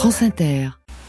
France Inter.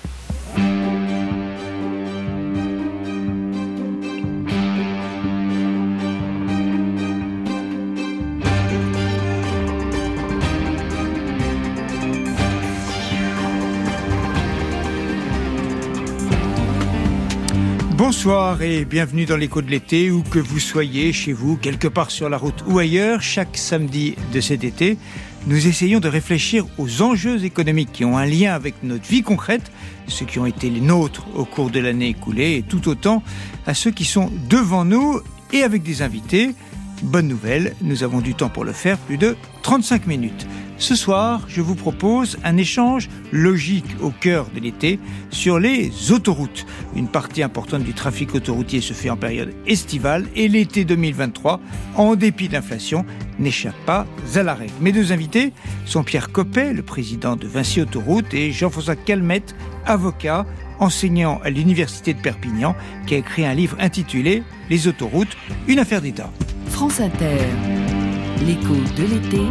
Bonsoir et bienvenue dans l'écho de l'été, où que vous soyez, chez vous, quelque part sur la route ou ailleurs. Chaque samedi de cet été, nous essayons de réfléchir aux enjeux économiques qui ont un lien avec notre vie concrète, ceux qui ont été les nôtres au cours de l'année écoulée, et tout autant à ceux qui sont devant nous, et avec des invités. Bonne nouvelle, nous avons du temps pour le faire, plus de 35 minutes. Ce soir, je vous propose un échange logique au cœur de l'été sur les autoroutes. Une partie importante du trafic autoroutier se fait en période estivale et l'été 2023, en dépit de l'inflation, n'échappe pas à la règle. Mes deux invités sont Pierre Coppet, le président de Vinci Autoroutes, et Jean-François Calmettes, avocat, enseignant à l'université de Perpignan, qui a écrit un livre intitulé « Les autoroutes, une affaire d'État ». France Inter, l'écho de l'été,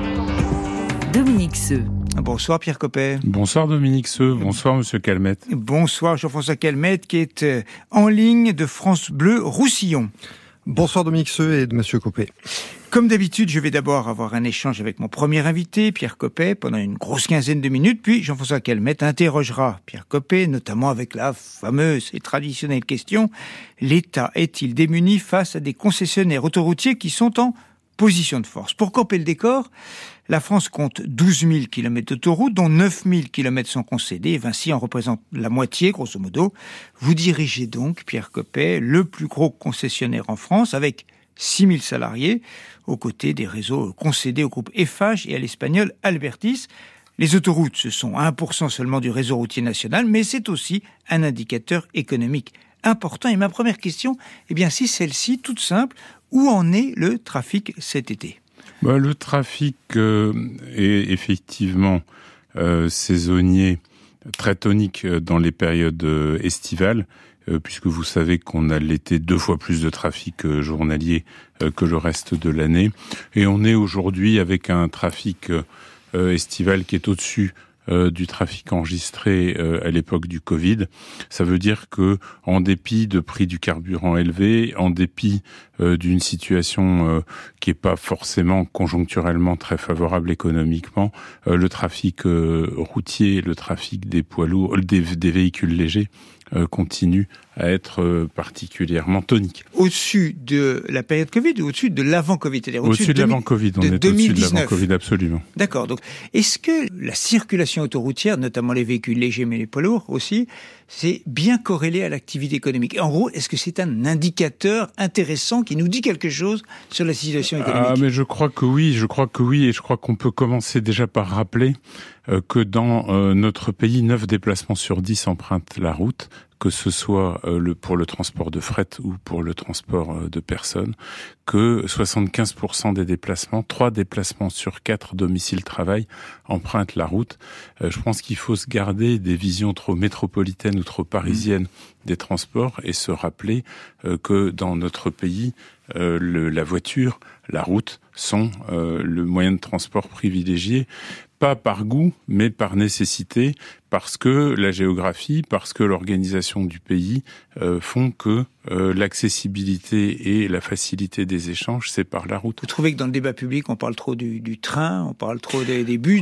Dominique Seux. Bonsoir Pierre Coppet. Bonsoir Dominique Seux, bonsoir Monsieur Calmettes. Bonsoir Jean-François Calmettes qui est en ligne de France Bleu Roussillon. Bonsoir Dominique Seux et de Monsieur Coppet. Comme d'habitude, je vais d'abord avoir un échange avec mon premier invité, Pierre Coppet, pendant une grosse quinzaine de minutes, puis Jean-François Calmettes interrogera Pierre Coppet, notamment avec la fameuse et traditionnelle question: l'État est-il démuni face à des concessionnaires autoroutiers qui sont en position de force? Pour camper le décor, la France compte 12 000 km d'autoroutes, dont 9 000 km sont concédés, et Vinci en représente la moitié, grosso modo. Vous dirigez donc, Pierre Coppet, le plus gros concessionnaire en France, avec 6 000 salariés, aux côtés des réseaux concédés au groupe Eiffage et à l'espagnol Albertis. Les autoroutes, ce sont 1% seulement du réseau routier national, mais c'est aussi un indicateur économique important. Et ma première question, c'est celle-ci, toute simple: où en est le trafic cet été ? Le trafic est effectivement saisonnier, très tonique dans les périodes estivales, puisque vous savez qu'on a l'été 2 fois plus de trafic journalier que le reste de l'année. Et on est aujourd'hui avec un trafic estival qui est au-dessus du trafic enregistré à l'époque du Covid. Ça veut dire que, en dépit de prix du carburant élevés, en dépit d'une situation qui est pas forcément conjoncturellement très favorable économiquement, le trafic routier, le trafic des poids lourds, des véhicules légers continue à être particulièrement tonique. Au-dessus de la période Covid ou au-dessus de l'avant-Covid? C'est-à-dire au-dessus de l'avant-Covid, on est 2019. Au-dessus de l'avant-Covid, absolument. D'accord. Donc, est-ce que la circulation autoroutière, notamment les véhicules légers mais les poids lourds aussi, c'est bien corrélé à l'activité économique? En gros, est-ce que c'est un indicateur intéressant qui nous dit quelque chose sur la situation économique? Mais je crois que oui, et je crois qu'on peut commencer déjà par rappeler que dans notre pays, 9 déplacements sur 10 empruntent la route, que ce soit pour le transport de fret ou pour le transport de personnes, que 75% des déplacements, 3 déplacements sur 4 domicile-travail empruntent la route. Je pense qu'il faut se garder des visions trop métropolitaines ou trop parisiennes des transports et se rappeler que dans notre pays, la voiture, la route sont le moyen de transport privilégié, pas par goût, mais par nécessité, parce que la géographie, parce que l'organisation du pays font que l'accessibilité et la facilité des échanges, c'est par la route. Vous trouvez que dans le débat public, on parle trop du train, on parle trop des bus,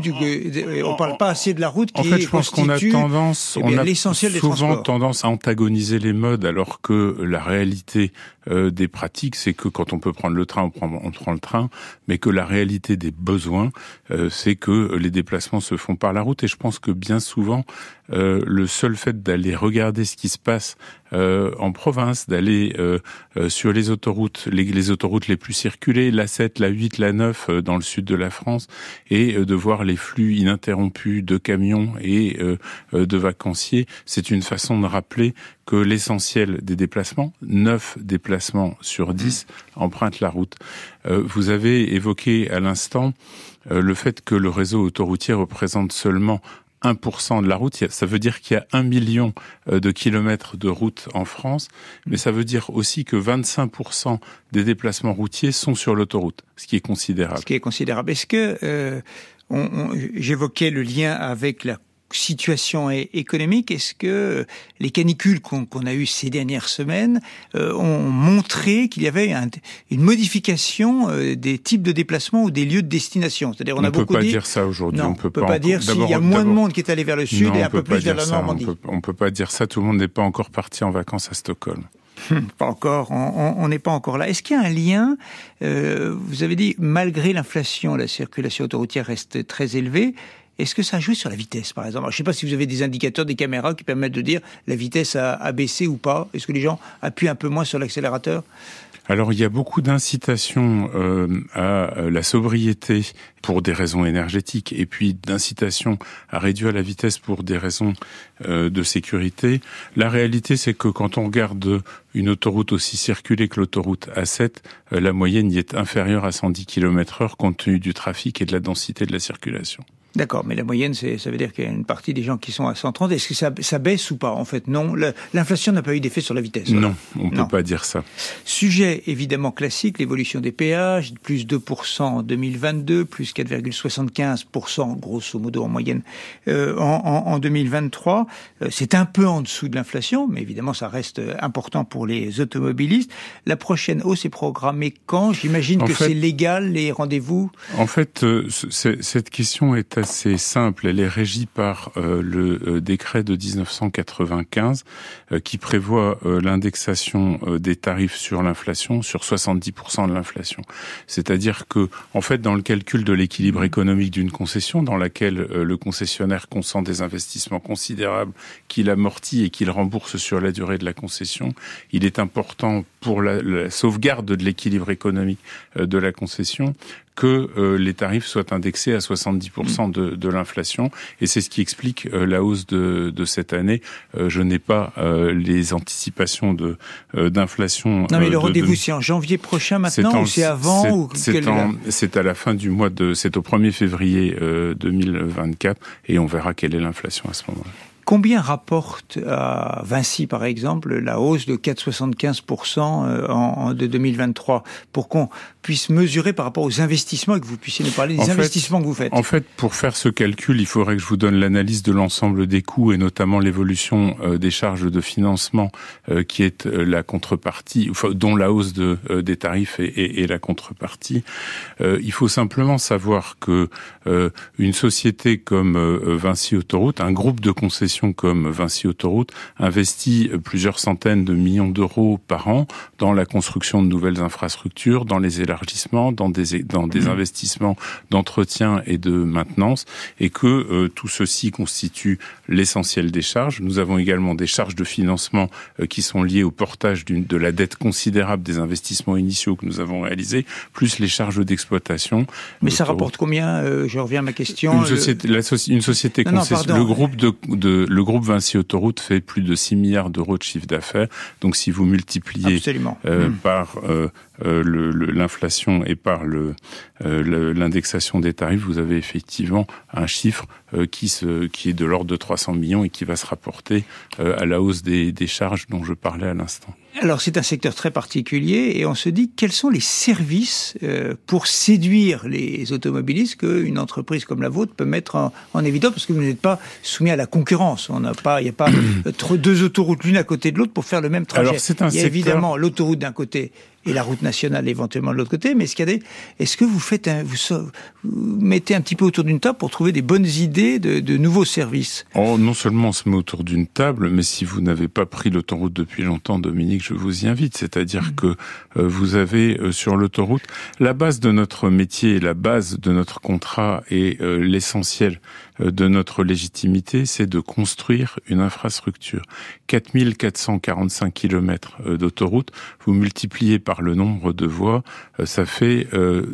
on parle pas assez de la route qui constitue... En fait, je pense qu'on a tendance, l'essentiel des souvent transports. Tendance à antagoniser les modes, alors que la réalité des pratiques, c'est que quand on peut prendre le train, on prend le train, mais que la réalité des besoins, c'est que les déplacements se font par la route. Et je pense que bien souvent, le seul fait d'aller regarder ce qui se passe en province, d'aller sur les autoroutes, les autoroutes les plus circulées, la 7, la 8, la 9 dans le sud de la France, et de voir les flux ininterrompus de camions et de vacanciers, c'est une façon de rappeler que l'essentiel des déplacements, 9 déplacements sur 10, empruntent la route. Vous avez évoqué à l'instant le fait que le réseau autoroutier représente seulement 1% de la route, ça veut dire qu'il y a 1 million de kilomètres de route en France, mais ça veut dire aussi que 25% des déplacements routiers sont sur l'autoroute, ce qui est considérable. Est-ce que j'évoquais le lien avec la situation économique, est-ce que les canicules qu'on a eues ces dernières semaines ont montré qu'il y avait une modification des types de déplacements ou des lieux de destination? C'est-à-dire, on ne peut pas dire ça aujourd'hui. Non, on peut pas dire s'il y a moins de monde qui est allé vers le sud et un peu plus vers la Normandie. On peut pas dire ça. Tout le monde n'est pas encore parti en vacances à Stockholm. Pas encore, on n'est pas encore là. Est-ce qu'il y a un lien, vous avez dit, malgré l'inflation, la circulation autoroutière reste très élevée. Est-ce que ça a joué sur la vitesse, par exemple? Alors, je ne sais pas si vous avez des indicateurs, des caméras qui permettent de dire la vitesse a baissé ou pas. Est-ce que les gens appuient un peu moins sur l'accélérateur? Alors, il y a beaucoup d'incitations à la sobriété pour des raisons énergétiques et puis d'incitation à réduire la vitesse pour des raisons de sécurité. La réalité, c'est que quand on regarde une autoroute aussi circulée que l'autoroute A7, la moyenne y est inférieure à 110 km/h compte tenu du trafic et de la densité de la circulation. D'accord, mais la moyenne, ça veut dire qu'il y a une partie des gens qui sont à 130. Est-ce que ça baisse ou pas? En fait, non. L'inflation n'a pas eu d'effet sur la vitesse. Non, on ne peut pas dire ça. Sujet évidemment classique, l'évolution des péages, plus 2% en 2022, plus 4,75% grosso modo en moyenne en 2023. C'est un peu en dessous de l'inflation, mais évidemment ça reste important pour les automobilistes. La prochaine hausse est programmée quand? J'imagine que c'est légal, les rendez-vous? En fait, cette question est assez simple. Elle est régie par le décret de 1995 qui prévoit l'indexation des tarifs sur l'inflation, sur 70% de l'inflation. C'est-à-dire que, en fait, dans le calcul de l'équilibre économique d'une concession, dans laquelle le concessionnaire consent des investissements considérables qu'il amortit et qu'il rembourse sur la durée de la concession, il est important pour la sauvegarde de l'équilibre économique de la concession que les tarifs soient indexés à 70% de l'inflation. Et c'est ce qui explique la hausse de cette année. Je n'ai pas les anticipations d'inflation. Non, mais le rendez-vous, c'est en janvier prochain maintenant ou c'est avant C'est à la fin du mois c'est au 1er février 2024 et on verra quelle est l'inflation à ce moment-là. Combien rapporte à Vinci, par exemple, la hausse de 4,75% de 2023 pour qu'on puisse mesurer par rapport aux investissements et que vous puissiez nous parler des investissements que vous faites? En fait, pour faire ce calcul, il faudrait que je vous donne l'analyse de l'ensemble des coûts et notamment l'évolution des charges de financement qui est la contrepartie, dont la hausse des tarifs est la contrepartie. Il faut simplement savoir que une société comme Vinci Autoroute, un groupe de concessions comme Vinci Autoroute investit plusieurs centaines de millions d'euros par an dans la construction de nouvelles infrastructures, dans les élargissements, dans des investissements d'entretien et de maintenance, et que tout ceci constitue l'essentiel des charges. Nous avons également des charges de financement qui sont liées au portage de la dette considérable des investissements initiaux que nous avons réalisés, plus les charges d'exploitation. Mais ça rapporte combien? Je reviens à ma question. Une société le groupe Vinci Autoroute fait plus de 6 milliards d'euros de chiffre d'affaires. Donc, si vous multipliez par l'inflation et par l'indexation des tarifs, vous avez effectivement un chiffre qui est de l'ordre de 300 millions et qui va se rapporter à la hausse des charges dont je parlais à l'instant. Alors, c'est un secteur très particulier et on se dit quels sont les services pour séduire les automobilistes qu'une entreprise comme la vôtre peut mettre en évidence, parce que vous n'êtes pas soumis à la concurrence. Il n'y a pas deux autoroutes l'une à côté de l'autre pour faire le même trajet. Alors, il y a évidemment l'autoroute d'un côté et la route nationale éventuellement de l'autre côté, mais est-ce que vous mettez un petit peu autour d'une table pour trouver des bonnes idées de nouveaux services? Non seulement on se met autour d'une table, mais si vous n'avez pas pris l'autoroute depuis longtemps, Dominique, je vous y invite. C'est-à-dire que vous avez sur l'autoroute la base de notre métier, la base de notre contrat et l'essentiel de notre légitimité, c'est de construire une infrastructure. 4445 km d'autoroute, vous multipliez par le nombre de voies, ça fait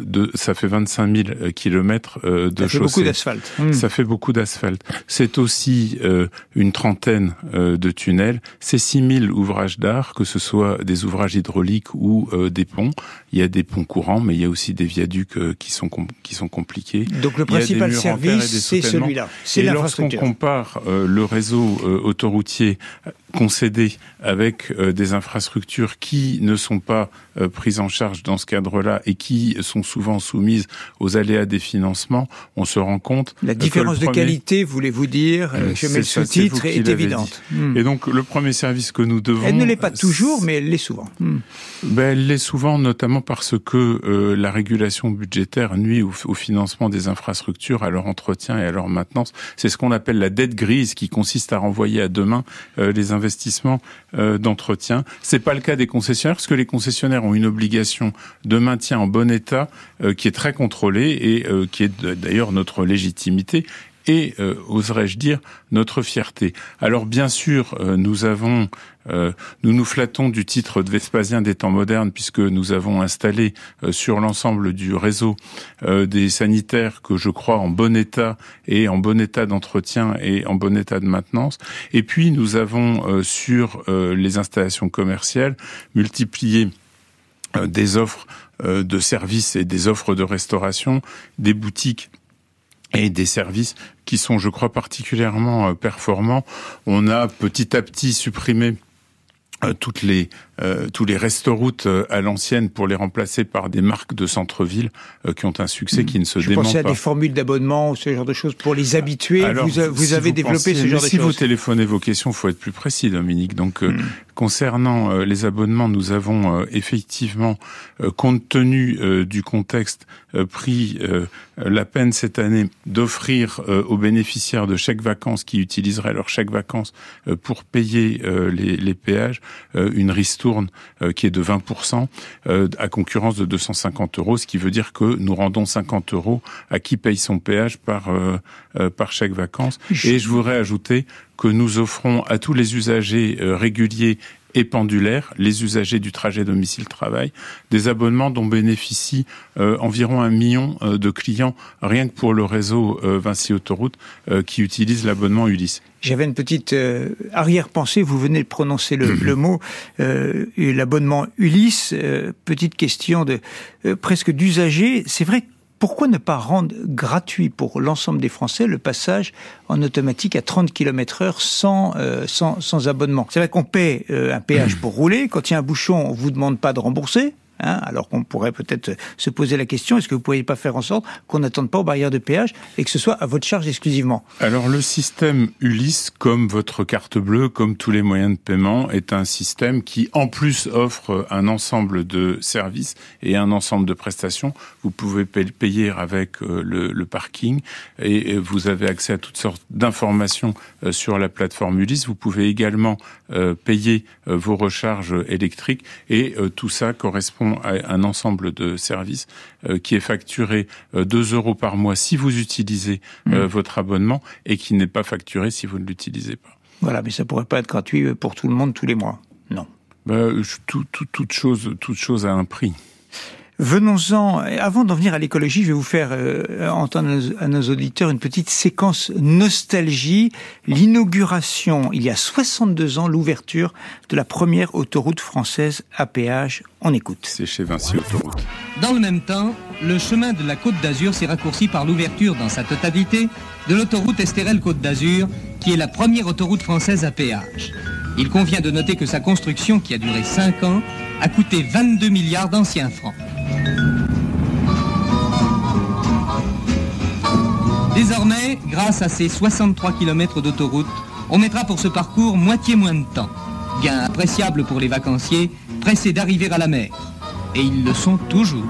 25 000 km de chaussée. Ça fait beaucoup d'asphalte. Ça fait beaucoup d'asphalte. C'est aussi une trentaine de tunnels. C'est 6 000 ouvrages d'art, que ce soit des ouvrages hydrauliques ou des ponts. Il y a des ponts courants, mais il y a aussi des viaducs qui sont compliqués. Donc le principal service, c'est celui-là. C'est et l'infrastructure. Lorsqu'on compare le réseau autoroutier concéder avec des infrastructures qui ne sont pas prises en charge dans ce cadre-là et qui sont souvent soumises aux aléas des financements, on se rend compte... La différence de qualité, voulez-vous dire, je mets le sous-titre, est évidente. Et donc, le premier service que nous devons... Elle ne l'est pas toujours, mais elle l'est souvent. Elle l'est souvent, notamment parce que la régulation budgétaire nuit au financement des infrastructures, à leur entretien et à leur maintenance. C'est ce qu'on appelle la dette grise, qui consiste à renvoyer à demain les investissements d'entretien. C'est pas le cas des concessionnaires, parce que les concessionnaires ont une obligation de maintien en bon état qui est très contrôlée et qui est d'ailleurs notre légitimité et, oserais-je dire, notre fierté. Alors bien sûr, nous nous flattons du titre de Vespasien des temps modernes, puisque nous avons installé sur l'ensemble du réseau des sanitaires que je crois en bon état et en bon état d'entretien et en bon état de maintenance. Et puis nous avons sur les installations commerciales multiplié des offres de services et des offres de restauration, des boutiques et des services qui sont, je crois, particulièrement performants. On a petit à petit supprimé tous les restoroutes à l'ancienne pour les remplacer par des marques de centre-ville qui ont un succès qui ne se dément pas. Je pensais à des formules d'abonnement ou ce genre de choses pour les habitués. Alors, vous avez développé ce genre de choses. Si vous téléphonez vos questions, il faut être plus précis, Dominique. Donc, concernant les abonnements, nous avons effectivement, compte tenu du contexte, pris la peine cette année d'offrir aux bénéficiaires de chèques vacances qui utiliseraient leur chèque vacances pour payer les péages une ristourne qui est de 20% à concurrence de 250 €, ce qui veut dire que nous rendons 50 € à qui paye son péage par chèque vacances. Et je voudrais ajouter que nous offrons à tous les usagers réguliers et pendulaires, les usagers du trajet domicile-travail, des abonnements dont bénéficient environ 1 million de clients, rien que pour le réseau Vinci Autoroute, qui utilise l'abonnement Ulysse. J'avais une petite arrière-pensée, vous venez de prononcer le mot, l'abonnement Ulysse, petite question presque d'usager. C'est vrai, pourquoi ne pas rendre gratuit pour l'ensemble des Français le passage en automatique à 30 km/h sans abonnement? C'est vrai qu'on paie un péage pour rouler. Quand il y a un bouchon, on vous demande pas de rembourser. Alors qu'on pourrait peut-être se poser la question, est-ce que vous ne pourriez pas faire en sorte qu'on n'attende pas aux barrières de péage et que ce soit à votre charge exclusivement? Alors le système Ulysse, comme votre carte bleue, comme tous les moyens de paiement, est un système qui en plus offre un ensemble de services et un ensemble de prestations. Vous pouvez payer avec le parking et vous avez accès à toutes sortes d'informations sur la plateforme Ulysse. Vous pouvez également payer vos recharges électriques et tout ça correspond à un ensemble de services qui est facturé 2 € par mois si vous utilisez votre abonnement et qui n'est pas facturé si vous ne l'utilisez pas. Voilà, mais ça pourrait pas être gratuit pour tout le monde tous les mois, non. Toute chose a un prix. Venons-en, avant d'en venir à l'écologie, je vais vous faire entendre à nos auditeurs une petite séquence nostalgie. L'inauguration, il y a 62 ans, l'ouverture de la première autoroute française à péage. On écoute. C'est chez Vinci Autoroute. Dans le même temps, le chemin de la Côte d'Azur s'est raccourci par l'ouverture dans sa totalité de l'autoroute Estérel-Côte d'Azur, qui est la première autoroute française à péage. Il convient de noter que sa construction, qui a duré 5 ans, a coûté 22 milliards d'anciens francs. Désormais, grâce à ces 63 km d'autoroute, on mettra pour ce parcours moitié moins de temps. Gain appréciable pour les vacanciers, pressés d'arriver à la mer. Et ils le sont toujours.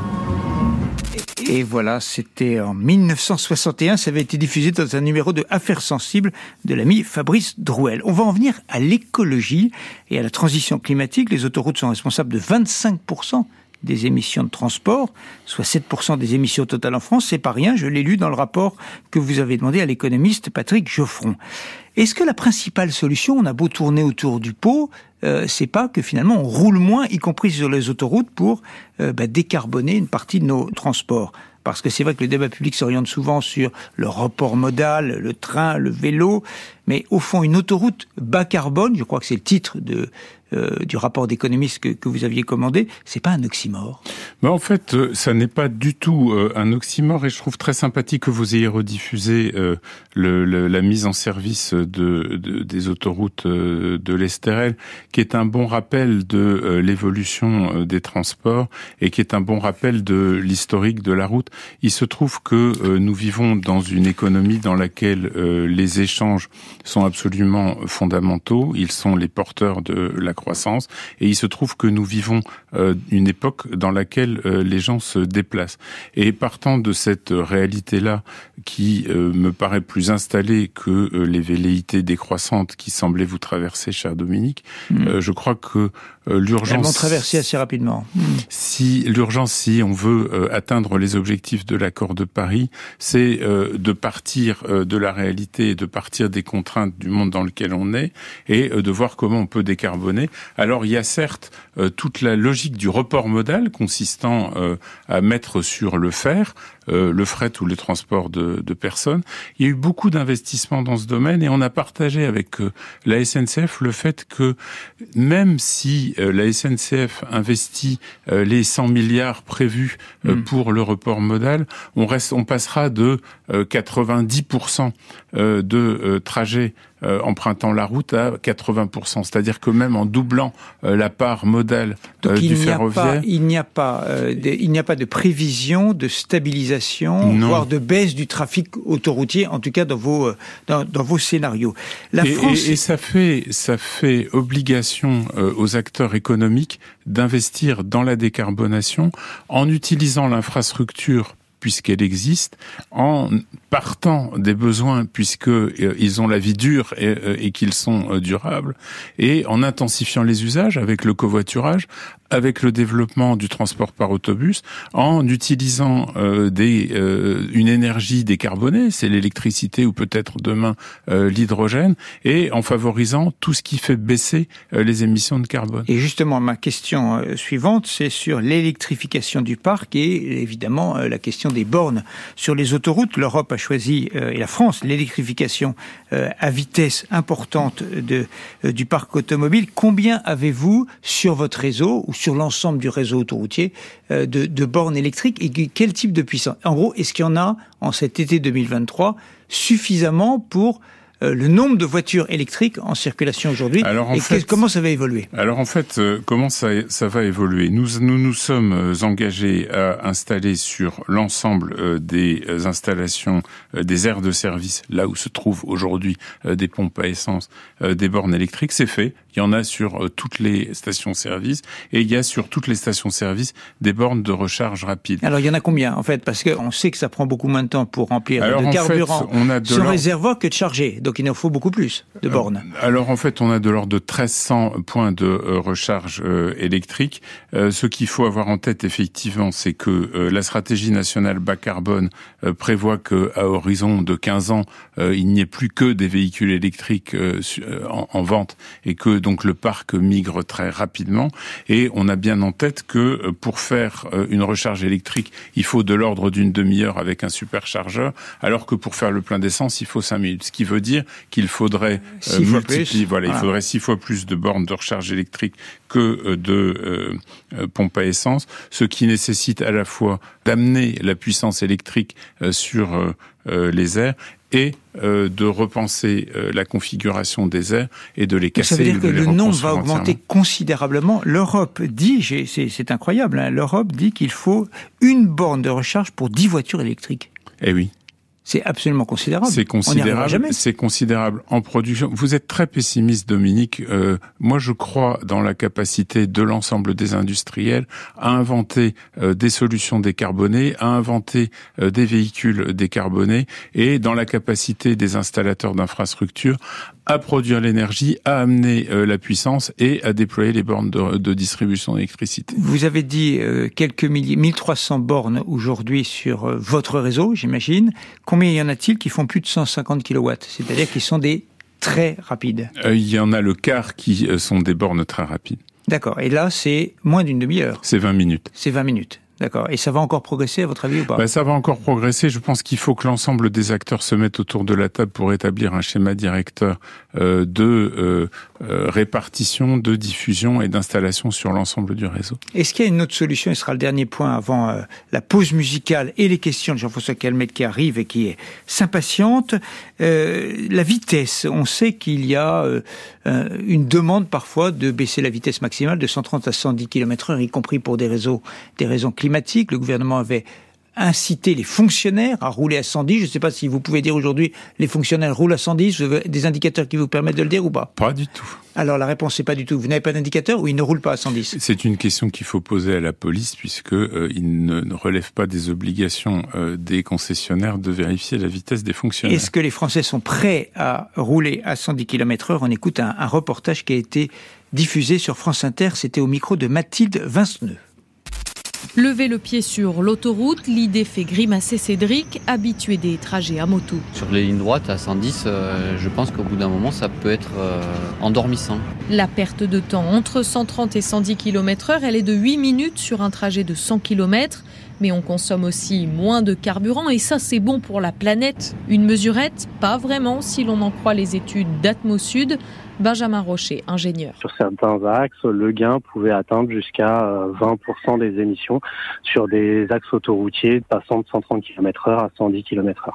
Et voilà, c'était en 1961, ça avait été diffusé dans un numéro de Affaires sensibles de l'ami Fabrice Drouel. On va en venir à l'écologie et à la transition climatique. Les autoroutes sont responsables de 25% des émissions de transport, soit 7% des émissions totales en France. C'est pas rien, je l'ai lu dans le rapport que vous avez demandé à l'économiste Patrick Geoffron. Est-ce que la principale solution, on a beau tourner autour du pot, c'est pas que finalement on roule moins, y compris sur les autoroutes, pour décarboner une partie de nos transports? Parce que c'est vrai que le débat public s'oriente souvent sur le report modal, le train, le vélo, mais au fond, une autoroute bas carbone, je crois que c'est le titre du rapport d'économiste que vous aviez commandé, c'est pas un oxymore? En fait, ça n'est pas du tout un oxymore, et je trouve très sympathique que vous ayez rediffusé la mise en service des autoroutes de l'Estérel, qui est un bon rappel de l'évolution des transports et qui est un bon rappel de l'historique de la route. Il se trouve que nous vivons dans une économie dans laquelle les échanges sont absolument fondamentaux, ils sont les porteurs de la croissance, et il se trouve que nous vivons une époque dans laquelle les gens se déplacent. Et partant de cette réalité-là, qui me paraît plus installée que les velléités décroissantes qui semblaient vous traverser, cher Dominique, je crois que l'urgence... Elles vont traverser assez rapidement. Si on veut atteindre les objectifs de l'accord de Paris, c'est de partir de la réalité et de partir des contraintes du monde dans lequel on est, et de voir comment on peut décarboner. Alors il y a certes toute la logique du report modal consistant à mettre sur le fer, le fret ou le transport de personnes. Il y a eu beaucoup d'investissements dans ce domaine, et on a partagé avec la SNCF le fait que même si la SNCF investit les 100 milliards prévus pour le report modal, on passera de 90% de trajets empruntant la route à 80%. C'est-à-dire que même en doublant la part modale du ferroviaire... Il n'y a pas de prévision de stabilisation, voire de baisse du trafic autoroutier, en tout cas dans vos scénarios. Et ça fait obligation aux acteurs économiques d'investir dans la décarbonation en utilisant l'infrastructure puisqu'elle existe, en partant des besoins puisqu'ils ont la vie dure et qu'ils sont durables, et en intensifiant les usages avec le covoiturage, avec le développement du transport par autobus, en utilisant une énergie décarbonée, c'est l'électricité ou peut-être demain l'hydrogène, et en favorisant tout ce qui fait baisser les émissions de carbone. Et justement, ma question suivante, c'est sur l'électrification du parc et évidemment la question des bornes sur les autoroutes. L'Europe a choisi, et la France, l'électrification à vitesse importante du parc automobile. Combien avez-vous sur votre réseau ou sur l'ensemble du réseau autoroutier de bornes électriques, et quel type de puissance? En gros, est-ce qu'il y en a en cet été 2023 suffisamment pour le nombre de voitures électriques en circulation aujourd'hui? Comment ça va évoluer? Alors en fait, comment ça va évoluer? Nous sommes engagés à installer sur l'ensemble des installations, des aires de service, là où se trouvent aujourd'hui des pompes à essence, des bornes électriques. C'est fait. Il y en a sur toutes les stations-service, et il y a sur toutes les stations-service des bornes de recharge rapide. Alors il y en a combien en fait? Parce qu'on sait que ça prend beaucoup moins de temps pour remplir de carburant son réservoir que de charger. Donc il en faut beaucoup plus de bornes. Alors en fait, on a de l'ordre de 1300 points de recharge électrique. Ce qu'il faut avoir en tête effectivement, c'est que la stratégie nationale bas carbone prévoit qu'à horizon de 15 ans, il n'y ait plus que des véhicules électriques en vente, et que donc le parc migre très rapidement. Et on a bien en tête que pour faire une recharge électrique, il faut de l'ordre d'une demi-heure avec un superchargeur, alors que pour faire le plein d'essence, il faut 5 minutes. Ce qui veut dire qu'il faudrait multiplier, il faudrait 6 fois plus de bornes de recharge électrique que de pompes à essence, ce qui nécessite à la fois d'amener la puissance électrique sur les aires et de repenser la configuration des aires et de les casser. Ça veut dire que le nombre va augmenter considérablement. L'Europe dit, c'est incroyable, hein, l'Europe dit qu'il faut une borne de recharge pour 10 voitures électriques. Eh oui. C'est absolument considérable. C'est considérable. C'est considérable en production. Vous êtes très pessimiste, Dominique. Moi, je crois dans la capacité de l'ensemble des industriels à inventer des solutions décarbonées, à inventer des véhicules décarbonés, et dans la capacité des installateurs d'infrastructures à produire l'énergie, à amener la puissance et à déployer les bornes de distribution d'électricité. Vous avez dit quelques milliers, 1300 bornes aujourd'hui sur votre réseau, j'imagine. Combien y en a-t-il qui font plus de 150 kW? C'est-à-dire qui sont des très rapides. Il y en a le quart qui sont des bornes très rapides. D'accord. Et là, c'est moins d'une demi-heure. C'est 20 minutes. C'est 20 minutes. D'accord. Et ça va encore progresser, à votre avis, ou pas ? Ça va encore progresser. Je pense qu'il faut que l'ensemble des acteurs se mettent autour de la table pour établir un schéma directeur de répartition, de diffusion et d'installation sur l'ensemble du réseau. Est-ce qu'il y a une autre solution ? Ce sera le dernier point avant la pause musicale et les questions de Jean-François Calmettes qui arrive et qui s'impatiente. La vitesse. On sait qu'il y a une demande parfois de baisser la vitesse maximale de 130 à 110 km/h, y compris pour des raisons climatique. Le gouvernement avait incité les fonctionnaires à rouler à 110. Je ne sais pas si vous pouvez dire aujourd'hui les fonctionnaires roulent à 110. Vous avez des indicateurs qui vous permettent de le dire ou pas ? Pas du tout. Alors la réponse c'est pas du tout. Vous n'avez pas d'indicateur ou ils ne roulent pas à 110 ? C'est une question qu'il faut poser à la police puisque ils ne relèvent pas des obligations des concessionnaires de vérifier la vitesse des fonctionnaires. Est-ce que les Français sont prêts à rouler à 110 km/h ? On écoute un reportage qui a été diffusé sur France Inter. C'était au micro de Mathilde Vinceneux. Lever le pied sur l'autoroute, l'idée fait grimacer Cédric, habitué des trajets à moto. Sur les lignes droites à 110, je pense qu'au bout d'un moment, ça peut être endormissant. La perte de temps entre 130 et 110 km/h, elle est de 8 minutes sur un trajet de 100 km. Mais on consomme aussi moins de carburant et ça c'est bon pour la planète. Une mesurette ? Pas vraiment si l'on en croit les études d'Atmosud. Benjamin Rocher, ingénieur. Sur certains axes, le gain pouvait atteindre jusqu'à 20% des émissions sur des axes autoroutiers passant de 130 km/h à 110 km/h.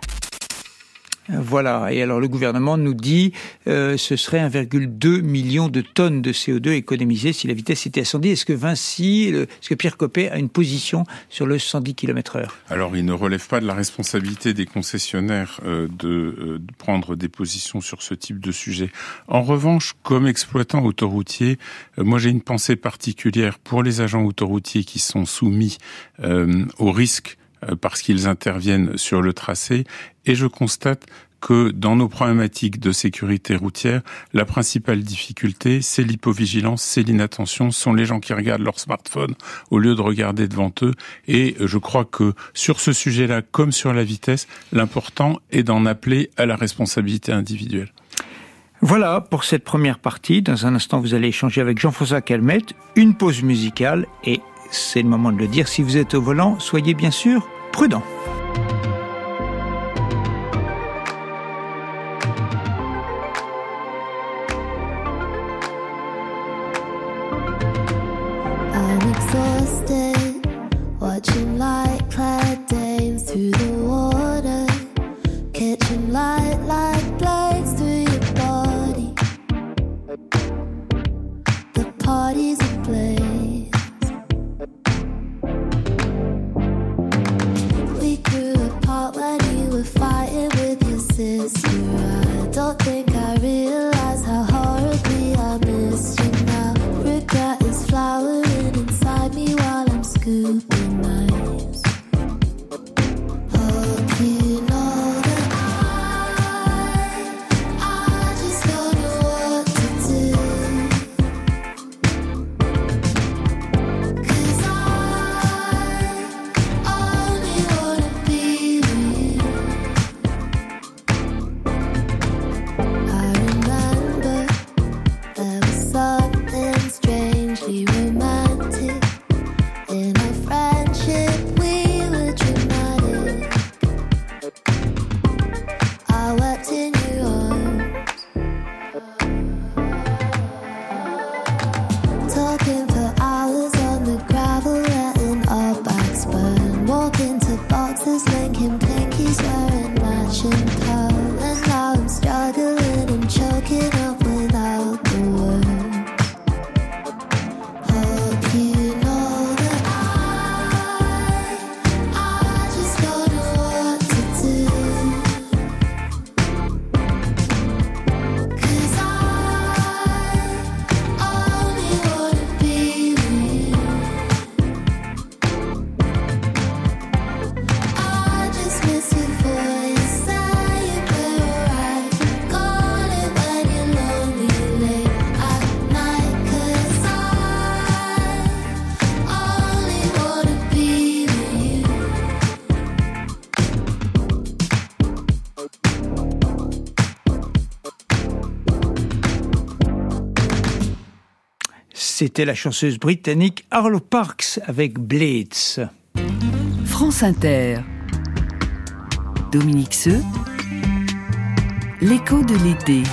Voilà, et alors le gouvernement nous dit ce serait 1,2 million de tonnes de CO2 économisées si la vitesse était à 110. Est-ce que Pierre Coppet a une position sur le 110 km/h ? Alors il ne relève pas de la responsabilité des concessionnaires de prendre des positions sur ce type de sujet. En revanche, comme exploitant autoroutier, moi j'ai une pensée particulière pour les agents autoroutiers qui sont soumis au risque parce qu'ils interviennent sur le tracé, et je constate que dans nos problématiques de sécurité routière, la principale difficulté, c'est l'hypovigilance, c'est l'inattention, ce sont les gens qui regardent leur smartphone au lieu de regarder devant eux, et je crois que sur ce sujet-là, comme sur la vitesse, l'important est d'en appeler à la responsabilité individuelle. Voilà pour cette première partie. Dans un instant, vous allez échanger avec Jean-François Calmettes, une pause musicale, et c'est le moment de le dire, si vous êtes au volant, soyez bien sûr prudents. I'm exhausted, watching light-clad dames through the water, catching light like blades through your body. The party's ablaze. We grew apart when you were fighting with your sister. I don't think I realized how horribly I missed you now. Regret is flowering inside me while I'm scooping knives. Hope you know that I just don't know what to do. 'Cause I only wanna be with you. I remember there was something strangely romantic in our friendship. We were dramatic. I wept in your arms, talking for hours on the gravel, letting our backs burn. Walking to boxes, linking pinkies, wearing matching pearl. And now I'm struggling and choking up without the words. Hope you know that I just don't know what to do. 'Cause I only wanna be with you. I just miss your voice, saying we're right. Call it when you're lonely late at night. 'Cause I only wanna be with you. C'était la chanteuse britannique Arlo Parks avec Blades. France Inter. Dominique Seux, l'écho de l'été.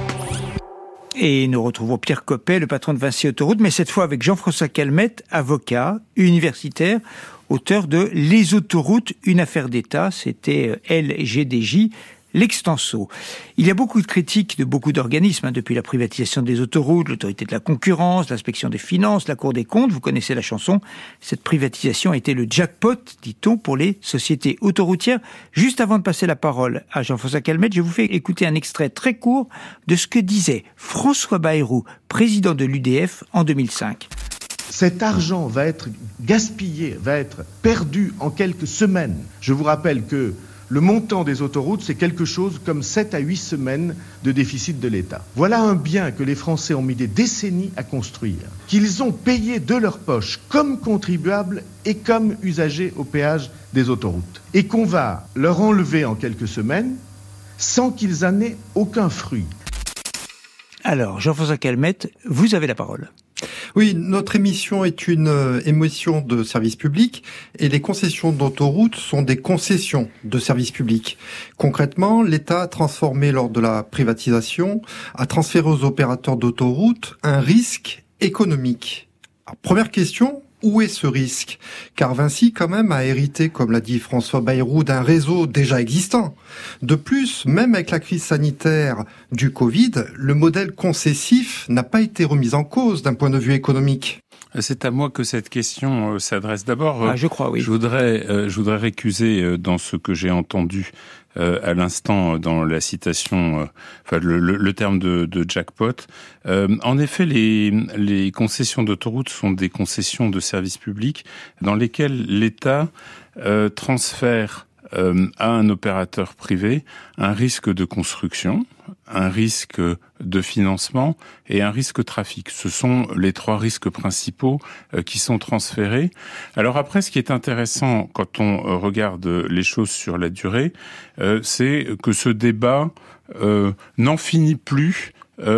Et nous retrouvons Pierre Coppet, le patron de Vinci Autoroutes, mais cette fois avec Jean-François Calmette, avocat, universitaire, auteur de Les autoroutes, une affaire d'État. C'était LGDJ, l'extenso. Il y a beaucoup de critiques de beaucoup d'organismes depuis la privatisation des autoroutes, l'autorité de la concurrence, l'inspection des finances, la Cour des comptes. Vous connaissez la chanson. Cette privatisation a été le jackpot, dit-on, pour les sociétés autoroutières. Juste avant de passer la parole à Jean-François Calmette, je vous fais écouter un extrait très court de ce que disait François Bayrou, président de l'UDF en 2005. Cet argent va être gaspillé, va être perdu en quelques semaines. Je vous rappelle que le montant des autoroutes, c'est quelque chose comme 7 à 8 semaines de déficit de l'État. Voilà un bien que les Français ont mis des décennies à construire, qu'ils ont payé de leur poche comme contribuables et comme usagers au péage des autoroutes, et qu'on va leur enlever en quelques semaines sans qu'ils en aient aucun fruit. Alors, Jean-François Calmette, vous avez la parole. Oui, notre émission est une émission de service public et les concessions d'autoroutes sont des concessions de service public. Concrètement, l'État a transformé lors de la privatisation, a transféré aux opérateurs d'autoroutes un risque économique. Alors, première question, où est ce risque ? Car Vinci, quand même, a hérité, comme l'a dit François Bayrou, d'un réseau déjà existant. De plus, même avec la crise sanitaire du Covid, le modèle concessif n'a pas été remis en cause d'un point de vue économique. C'est à moi que cette question s'adresse. D'abord, je crois, oui. Je voudrais récuser dans ce que j'ai entendu à l'instant dans la citation, le terme de jackpot. En effet, les concessions d'autoroutes sont des concessions de services publics dans lesquelles l'État transfère à un opérateur privé un risque de construction, un risque de financement et un risque trafic. Ce sont les trois risques principaux qui sont transférés. Alors après, ce qui est intéressant quand on regarde les choses sur la durée, c'est que ce débat n'en finit plus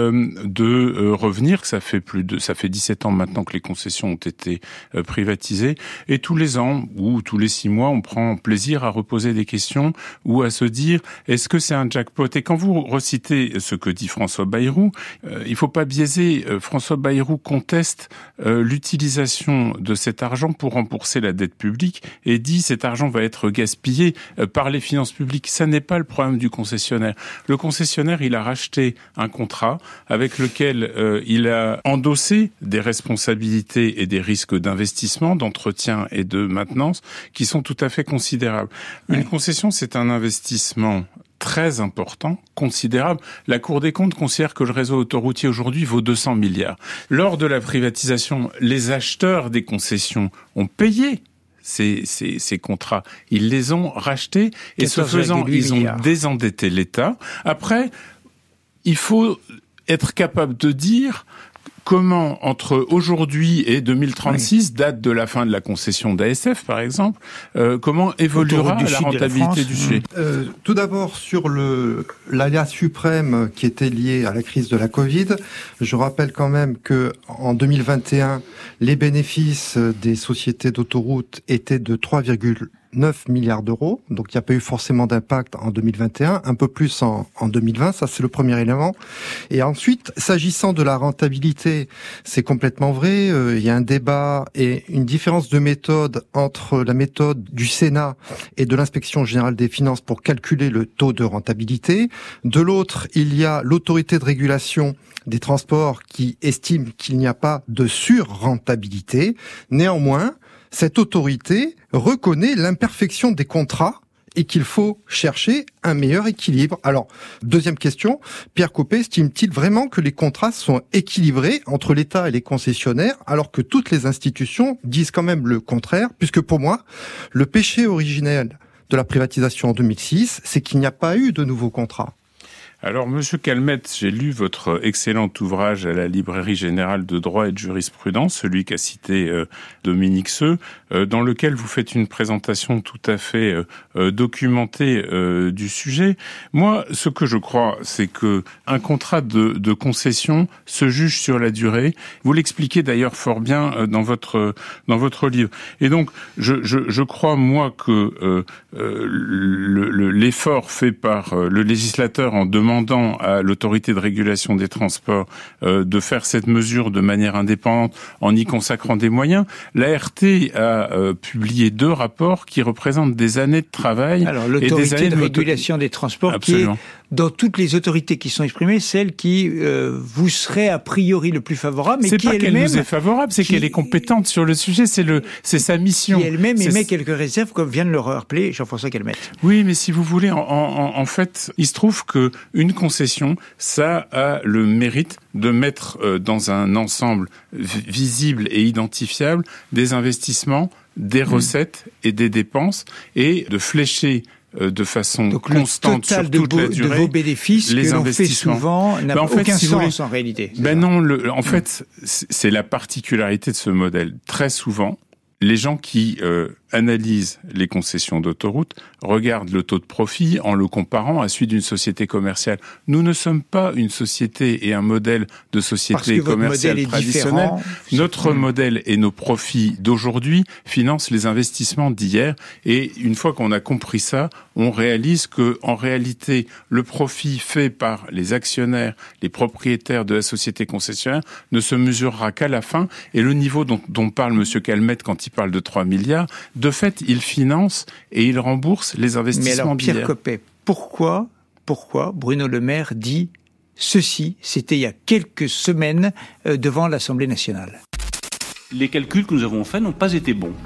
de revenir, que ça fait 17 ans maintenant que les concessions ont été privatisées, et tous les ans ou tous les 6 mois, on prend plaisir à reposer des questions ou à se dire est-ce que c'est un jackpot ? Et quand vous recitez ce que dit François Bayrou, il faut pas biaiser. François Bayrou conteste l'utilisation de cet argent pour rembourser la dette publique et dit cet argent va être gaspillé par les finances publiques. Ça n'est pas le problème du concessionnaire. Le concessionnaire, il a racheté un contrat avec lequel il a endossé des responsabilités et des risques d'investissement, d'entretien et de maintenance qui sont tout à fait considérables. Une concession, c'est un investissement très important, considérable. La Cour des comptes considère que le réseau autoroutier aujourd'hui vaut 200 milliards. Lors de la privatisation, les acheteurs des concessions ont payé ces contrats. Ils les ont rachetés et ce faisant, ils ont désendetté l'État. Après, il faut être capable de dire comment, entre aujourd'hui et 2036, date de la fin de la concession d'ASF, par exemple, comment évoluera la rentabilité du sujet. Tout d'abord, sur l'aléa suprême qui était lié à la crise de la Covid, je rappelle quand même que en 2021, les bénéfices des sociétés d'autoroutes étaient de 3,9 milliards d'euros, donc il n'y a pas eu forcément d'impact en 2021, un peu plus en 2020, ça c'est le premier élément. Et ensuite, s'agissant de la rentabilité, c'est complètement vrai, il y a un débat et une différence de méthode entre la méthode du Sénat et de l'Inspection générale des finances pour calculer le taux de rentabilité. De l'autre, il y a l'autorité de régulation des transports qui estime qu'il n'y a pas de sur-rentabilité. Néanmoins, cette autorité reconnaît l'imperfection des contrats et qu'il faut chercher un meilleur équilibre. Alors, deuxième question, Pierre Coppet estime-t-il vraiment que les contrats sont équilibrés entre l'État et les concessionnaires, alors que toutes les institutions disent quand même le contraire, puisque pour moi, le péché originel de la privatisation en 2006, c'est qu'il n'y a pas eu de nouveaux contrats. Alors, Monsieur Calmette, j'ai lu votre excellent ouvrage à la Librairie Générale de Droit et de Jurisprudence, celui qu'a cité Dominique Seux, dans lequel vous faites une présentation tout à fait documentée du sujet. Moi, ce que je crois, c'est que un contrat de concession se juge sur la durée. Vous l'expliquez d'ailleurs fort bien dans votre livre. Et donc, je crois, moi, que l'effort fait par le législateur en demandant à l'autorité de régulation des transports de faire cette mesure de manière indépendante en y consacrant des moyens. L'ART a publié 2 rapports qui représentent des années de travail. Alors, l'autorité de régulation des transports, absolument, qui est, dans toutes les autorités qui sont exprimées, celle qui vous serait a priori le plus favorable, mais c'est qui pas qu'elle elle-même nous est favorable, c'est qu'elle est compétente sur le sujet, c'est sa mission. Qui elle-même émet quelques réserves, comme vient de le rappeler Jean-François Calmette. Oui, mais si vous voulez, en fait, il se trouve que une concession, ça a le mérite de mettre dans un ensemble visible et identifiable des investissements, des recettes et des dépenses, et de flécher de façon constante sur toute la durée de vos bénéfices les que l'on fait investissements. Souvent n'a aucun sens en réalité. Non, en fait, c'est la particularité de ce modèle. Très souvent, les gens qui analysent les concessions d'autoroute regardent le taux de profit en le comparant à celui d'une société commerciale. Nous ne sommes pas une société et un modèle de société commerciale traditionnelle. Notre modèle et nos profits d'aujourd'hui financent les investissements d'hier. Et une fois qu'on a compris ça, on réalise que, en réalité, le profit fait par les actionnaires, les propriétaires de la société concessionnaire ne se mesurera qu'à la fin. Et le niveau dont parle M. Calmette quand il parle de 3 milliards, de fait, il finance et il rembourse les investissements d'hier. Mais alors, Pierre Coppet, pourquoi Bruno Le Maire dit ceci, c'était il y a quelques semaines devant l'Assemblée nationale? Les calculs que nous avons faits n'ont pas été bons.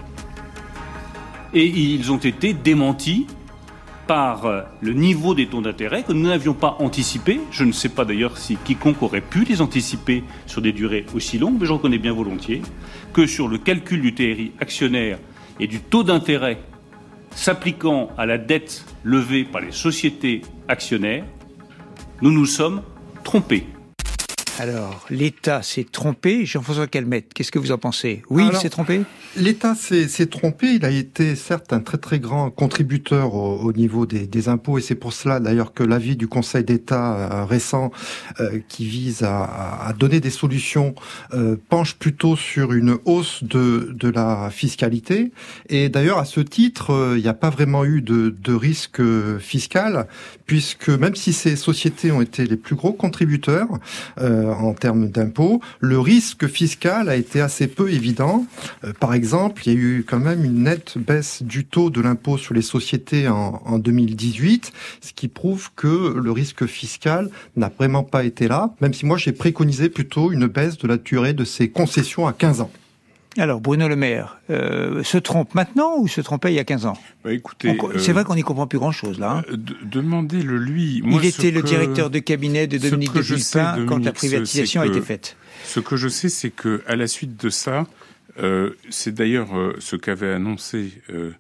Et ils ont été démentis par le niveau des taux d'intérêt que nous n'avions pas anticipé. Je ne sais pas d'ailleurs si quiconque aurait pu les anticiper sur des durées aussi longues, mais je reconnais bien volontiers que sur le calcul du TRI actionnaire et du taux d'intérêt s'appliquant à la dette levée par les sociétés actionnaires, nous nous sommes trompés. Alors, l'État s'est trompé. Jean-François Calmette, qu'est-ce que vous en pensez? Oui, il s'est trompé? L'État s'est trompé. Il a été certes un très très grand contributeur au niveau des impôts, et c'est pour cela d'ailleurs que l'avis du Conseil d'État récent qui vise à donner des solutions penche plutôt sur une hausse de la fiscalité. Et d'ailleurs, à ce titre, il n'y a pas vraiment eu de risque fiscal, puisque même si ces sociétés ont été les plus gros contributeurs en termes d'impôts, le risque fiscal a été assez peu évident. Par exemple, il y a eu quand même une nette baisse du taux de l'impôt sur les sociétés en 2018, ce qui prouve que le risque fiscal n'a vraiment pas été là, même si moi j'ai préconisé plutôt une baisse de la durée de ces concessions à 15 ans. Alors, Bruno Le Maire se trompe maintenant ou se trompait il y a 15 ans? Écoutez, c'est vrai qu'on n'y comprend plus grand-chose, là. Hein. Demandez-le lui. Moi, il était le directeur de cabinet de Dominique de Villepin quand la privatisation a été faite. Ce que je sais, c'est que à la suite de ça, c'est d'ailleurs ce qu'avait annoncé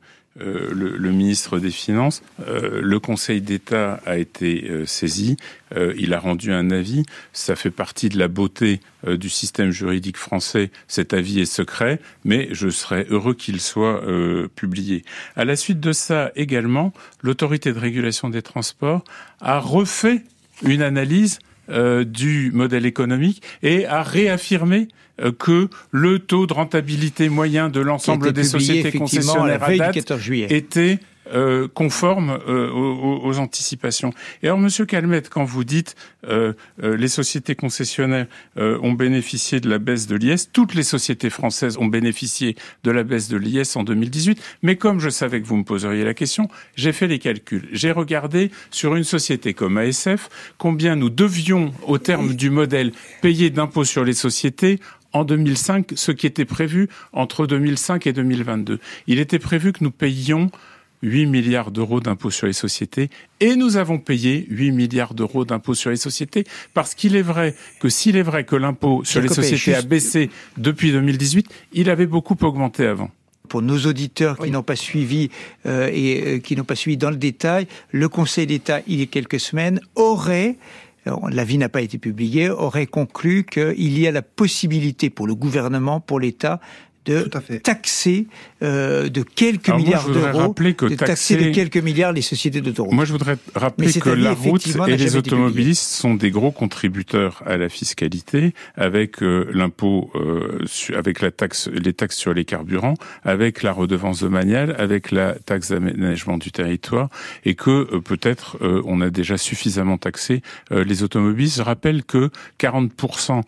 le ministre des Finances. Le Conseil d'État a été saisi. Il a rendu un avis. Ça fait partie de la beauté du système juridique français. Cet avis est secret, mais je serais heureux qu'il soit publié. À la suite de ça, également, l'autorité de régulation des transports a refait une analyse du modèle économique et a réaffirmé que le taux de rentabilité moyen de l'ensemble des sociétés concessionnaires à date était conforme aux anticipations. Et alors, Monsieur Calmette, quand vous dites les sociétés concessionnaires ont bénéficié de la baisse de l'IS, toutes les sociétés françaises ont bénéficié de la baisse de l'IS en 2018, mais comme je savais que vous me poseriez la question, j'ai fait les calculs. J'ai regardé sur une société comme ASF combien nous devions, au terme du modèle, payer d'impôts sur les sociétés en 2005, ce qui était prévu entre 2005 et 2022. Il était prévu que nous payions 8 milliards d'euros d'impôts sur les sociétés, et nous avons payé 8 milliards d'euros d'impôts sur les sociétés, parce qu'il est vrai que s'il est vrai que l'impôt sur les sociétés a baissé depuis 2018, il avait beaucoup augmenté avant. pour nos auditeurs qui n'ont pas suivi qui n'ont pas suivi dans le détail, le Conseil d'État, il y a quelques semaines, l'avis n'a pas été publié, aurait conclu qu'il y a la possibilité pour le gouvernement, pour l'État, de taxer de quelques milliards d'euros, taxer de quelques milliards les sociétés d'autoroutes. Moi, je voudrais rappeler que la route et les automobilistes sont des gros contributeurs à la fiscalité, avec l'impôt, avec les taxes sur les carburants, avec la redevance domaniale, avec la taxe d'aménagement du territoire, et que peut-être on a déjà suffisamment taxé les automobilistes. Je rappelle que 40%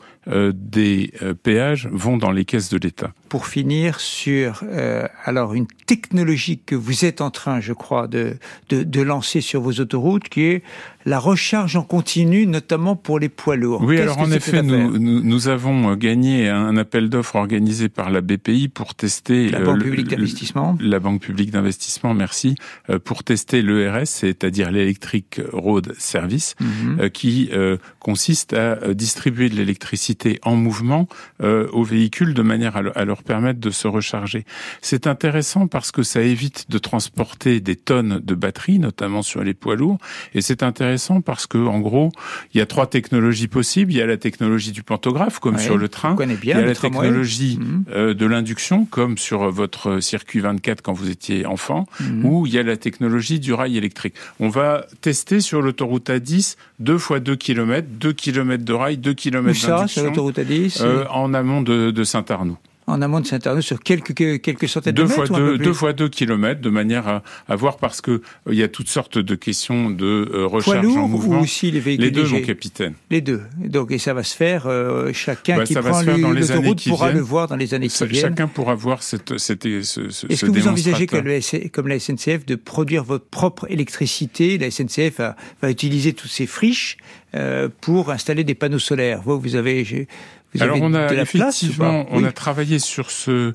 des péages vont dans les caisses de l'État. Pour finir sur alors une technologie que vous êtes en train, je crois, de lancer sur vos autoroutes, qui est la recharge en continu, notamment pour les poids lourds. Oui, alors en effet, nous avons gagné un appel d'offres organisé par la BPI pour tester la Banque publique d'investissement. La Banque publique d'investissement, merci, pour tester l'ERS, c'est-à-dire l'Electric Road Service, qui consiste à distribuer de l'électricité en mouvement aux véhicules de manière à leur permettre de se recharger. C'est intéressant parce que ça évite de transporter des tonnes de batteries, notamment sur les poids lourds, et c'est intéressant parce que, en gros, il y a 3 technologies possibles. Il y a la technologie du pantographe, comme sur le train. Il y a la technologie de l'induction, comme sur votre circuit 24 quand vous étiez enfant, ou il y a la technologie du rail électrique. On va tester sur l'autoroute A10 2 fois 2 km, 2 km de rail, 2 km d'induction. Sur l'autoroute A10 en amont de Saint-Arnoux. En amont de Saint-Arnoux, sur quelques centaines de mètres. 2 fois 2 kilomètres, de manière à voir, parce que il y a toutes sortes de questions de recharge en mouvement. Ou aussi les véhicules légers. Les deux, mon capitaine. Les deux. Donc, et ça va se faire, chacun qui prend l'autoroute pourra le voir dans les années qui viennent. Chacun pourra voir ce Est-ce que vous envisagez, comme la SNCF, de produire votre propre électricité? La SNCF va utiliser toutes ces friches pour installer des panneaux solaires. Vous avez... Alors on a effectivement, on a travaillé sur ce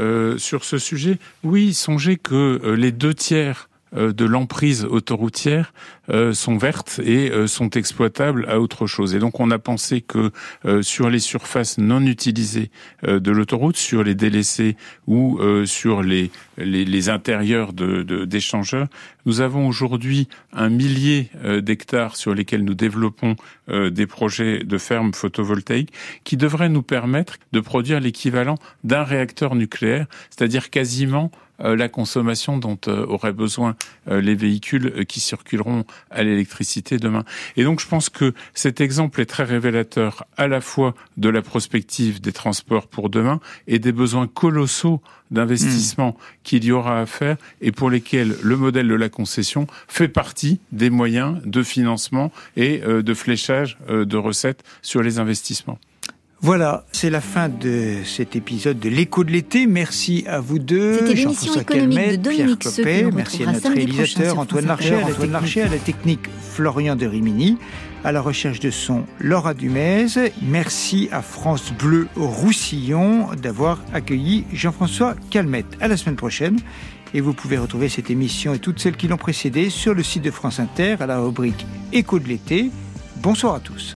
sujet. Oui, songez que les 2/3 de l'emprise autoroutière sont vertes et sont exploitables à autre chose. Et donc on a pensé que sur les surfaces non utilisées de l'autoroute, sur les délaissés ou sur les intérieurs d'échangeurs, nous avons aujourd'hui 1 millier d'hectares sur lesquels nous développons des projets de fermes photovoltaïques qui devraient nous permettre de produire l'équivalent d'un réacteur nucléaire, c'est-à-dire quasiment la consommation dont auraient besoin les véhicules qui circuleront à l'électricité demain. Et donc je pense que cet exemple est très révélateur à la fois de la prospective des transports pour demain et des besoins colossaux d'investissement qu'il y aura à faire et pour lesquels le modèle de la concession fait partie des moyens de financement et de fléchage de recettes sur les investissements. Voilà, c'est la fin de cet épisode de l'Écho de l'été. Merci à vous deux, C'était l'émission économique de Dominique Seux. Merci à notre réalisateur Antoine Larcher, à la technique Florian de Rimini, à la recherche de son Laura Dumez. Merci à France Bleu Roussillon d'avoir accueilli Jean-François Calmette. À la semaine prochaine. Et vous pouvez retrouver cette émission et toutes celles qui l'ont précédée sur le site de France Inter à la rubrique Écho de l'été. Bonsoir à tous.